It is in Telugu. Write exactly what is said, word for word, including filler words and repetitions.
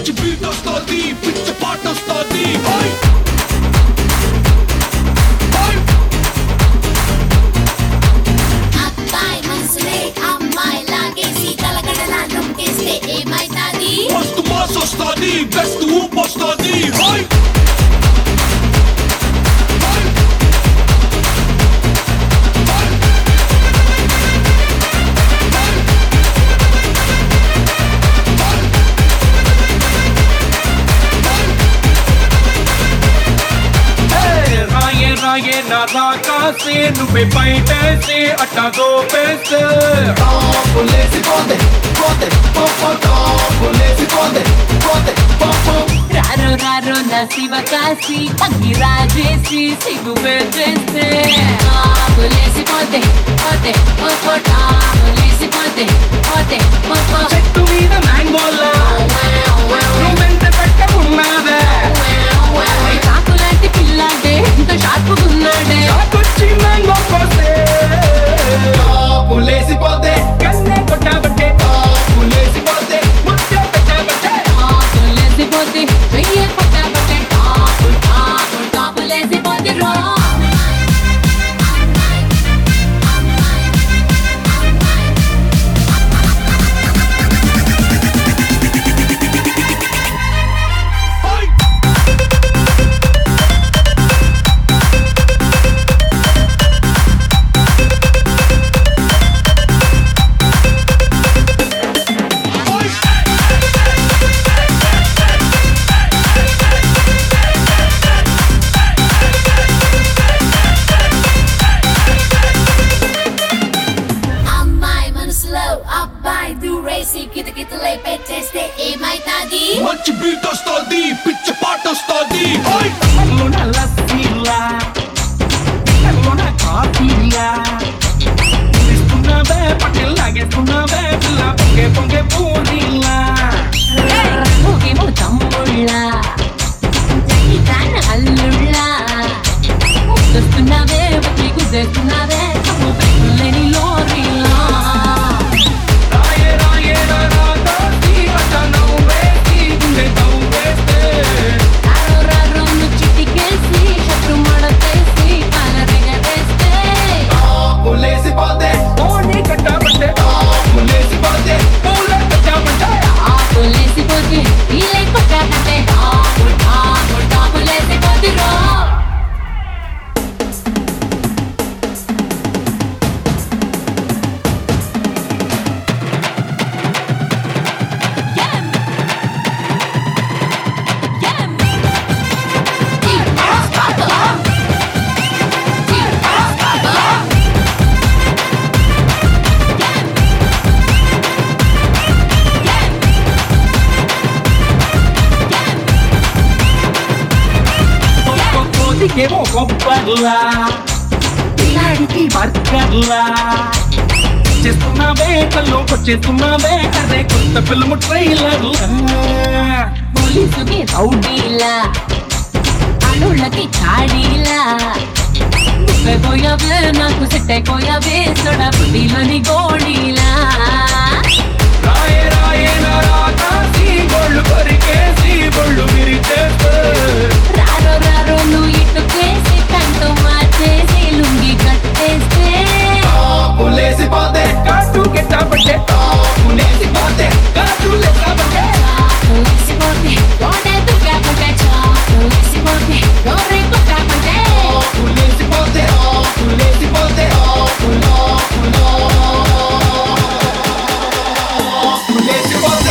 మంచి బీట్ వస్తుంది పిచ్చ పాట వస్తుంది అబ్బాయి మనసులే అమ్మాయి లాగేసి తలగడలా నొక్కేస్తే ఏమైతాది మస్తు మాస్ వస్తుంది బెస్ట్ ఊపు వస్తుంది రాకాసే నువ్వే బయటేసి అట్టా దోపేస్తే టాపులేసి పోతే పోతే పోపో టాపులేసి పోతే పోతే పోపో రారో రారో నా శివ కాసి అగ్గి రాజేసి సిగ్గు పెట్టేస్తే టాపులేసి పోతే పోతే పోపో టాపులేసి పోతే పోతే పోపో చెట్టు మీద మ్యాంగోలా నువ్వెంత పెట్టకున్నావే కాకులాంటి పిల్లాడే ఇంత షార్పుకున్నాడే చాకొచ్చి మ్యాంగో కోస్తే టాపులేసి పోతే కన్నే కొట్టాబట్టే టాపులేసి పోతే ముద్ద పెట్టాబట్టే టాపులేసి పోతే వెయ్యి పట్టాబట్టే టాపు టాపు టాపులేసి పోతే రో అబ్బాయి దూరేసి కితకితలై పెట్టేస్తే ఏమైతాది మంచి బీట్ వస్తుంది పిచ్చ పాట వస్తుంది కళ్ళున లస్సీలా కళ్ళున కాఫీలా ఇస్తున్నావే పట్టెలు లాగేస్తున్నావే పిల్ల పొంగే పొంగే పూరీలా రంగుకేమో తమ్ముళ్ళ జీవితాన అల్లుళ్ళ ముద్దస్తున్నావే బుద్ధి గుద్దేస్తున్నావే కమ్ము పెట్టులేని లోరీలా రాయే రాయే రాకాసి అట్టా నవ్వేసి గుండె తవ్వేస్తే రారో రారో నువ్వు చిటికేసి షట్టు మడతేసి కాలరెగరేస్తే టాపులేసి పోతే ఓణి కట్టాబట్టే టాపులేసి పోతే పూల కట్టాబట్టే ఆకులేసిపోతే ఇల్లే కొట్టాకంటే టాపు టాపు టాపులేసిపోతే రో కోతికేమో కొబ్బర్లా పిల్లాడికి బర్గర్లా చేస్తున్నావే కల్లోకొచ్చేస్తున్నావే అదే కొత్త ఫిల్మ్ ట్రైలర్లా పోలీసుకి రౌడీలా ఆడోళ్ళకి చాడీలా పోయావే నాకు సెట్ అయిపోయావే సొడ బుద్ధిలోని గోడీలా రాయే రాయే నా రాకాసి గోళ్ళు కొరికేసి గోళ్ళు విరిచేస్తే రారో రారో నువ్వు ఇటుకేసి కంటూ మార్చేసి లుంగి కట్టేస్తే టాపులేసి పోతే కాటు కెట్టాబట్టే టాపులేసి పోతే కాటు లెక్కబట్టే చాకులేసిపోతే గోడే దుగ్గాపంటే చాకులేసిపోతే గోరే కొట్టాపంటే టాపులేసి పోతే టాపులేసి పోతే టాపులో టాపులేసి పోతే